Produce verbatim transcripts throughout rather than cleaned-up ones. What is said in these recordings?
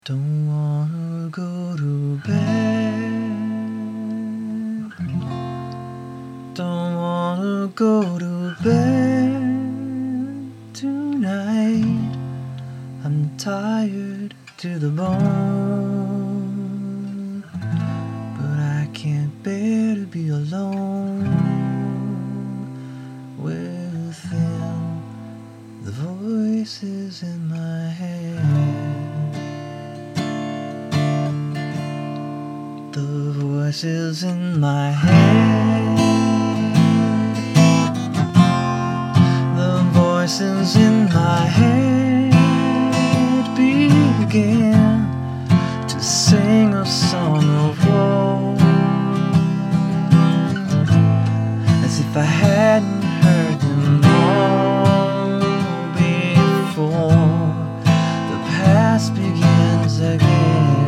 Don't wanna go to bed. Don't wanna go to bed tonight. I'm tired to the bone, but I can't bear to be alone within the voices in my head. The voices in my head, the voices in my head began to sing a song of woe, as if I hadn't heard them all before. The past begins again.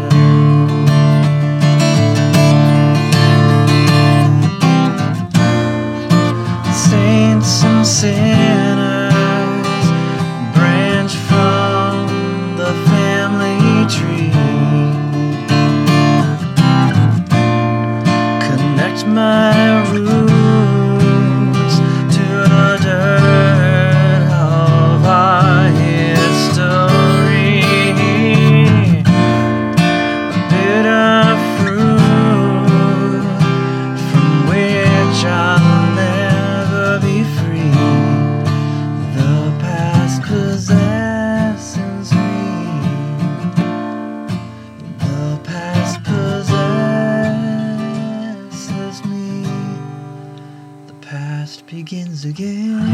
Saints and sinners branch from the family tree. Connect my roots to the dirt of our history. A bitter fruit from which I'll never be free. The past possesses me. The past possesses me. The past begins again.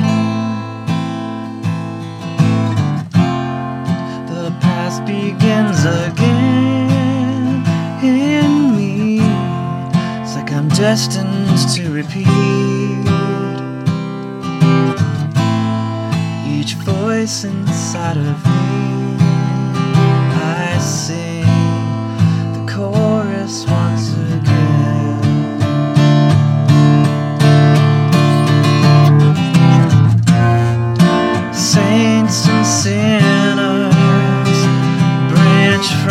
The past begins again in me. It's like I'm destined to repeat. Each voice inside of me, I sing the chorus once again. Saints and sinners branch from